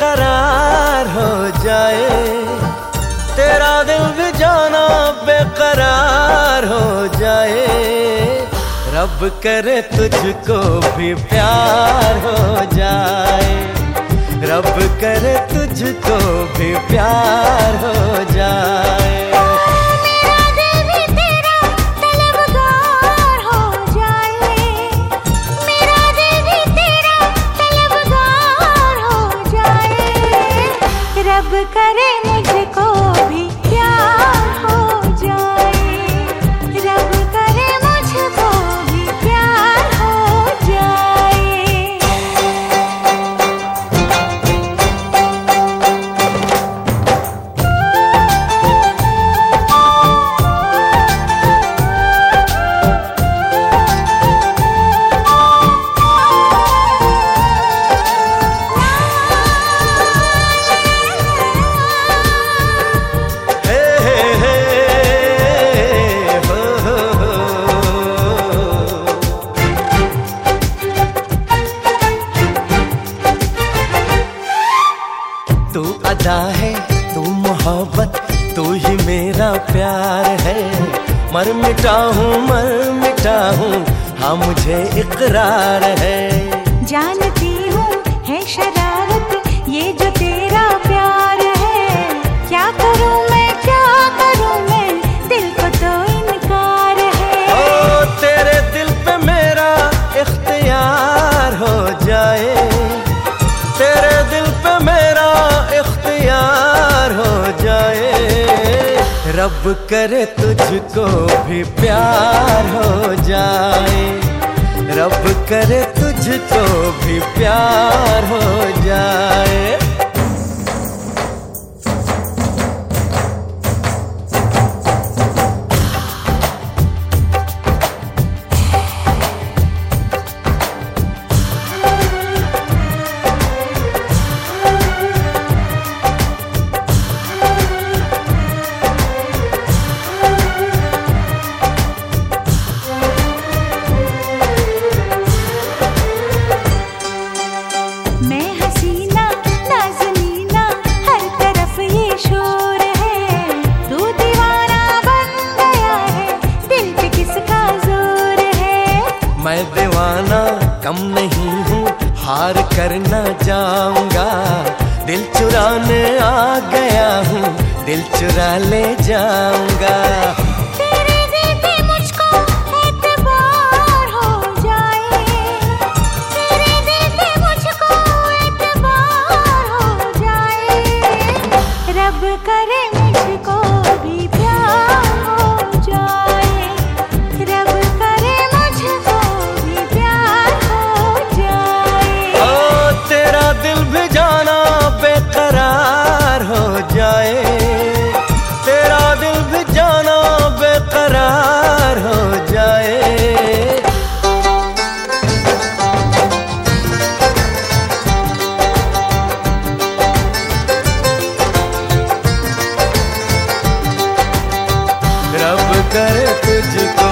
बेकरार हो जाए, तेरा दिल भी जाना बेकरार हो जाए। रब करे तुझको भी प्यार हो जाए, रब करे तुझको भी प्यार हो जाए। रब करे मुझको भी प्यार हो जाए, रब करे मुझको भी प्यार हो जाए। तू अदा है, तू मोहब्बत, तू ही मेरा प्यार है। मर मिटा हूँ हाँ मुझे इकरार है। जानती हूँ है शरारत ये जो तेरा प्यार है। क्या करूँ मैं, क्या करूँ मैं, दिल को तो इनकार है। ओ तेरे दिल पे मेरा इख्तियार हो जाए, तेरे दिल पे मेरा इख्तियार हो जाए। रब करे तुझको भी प्यार हो जाए, रब करे तुझको भी प्यार हो जाए। मैं दीवाना कम नहीं हूँ, हार कर न जाऊंगा। दिल चुराने आ गया हूँ, दिल चुरा ले जाऊंगा। तेरे दिल पे मुझको एतबार हो जाए, तेरे दिल पे मुझको एतबार हो जाए। रब करे मुझको भी प्यार हो जाए, रब करे मुझको भी प्यार हो जाए। ओ तेरा दिल भी जाना बेकरार हो जाए, तेरा दिल भी जाना बेकरार हो जाए। रब करे तुझको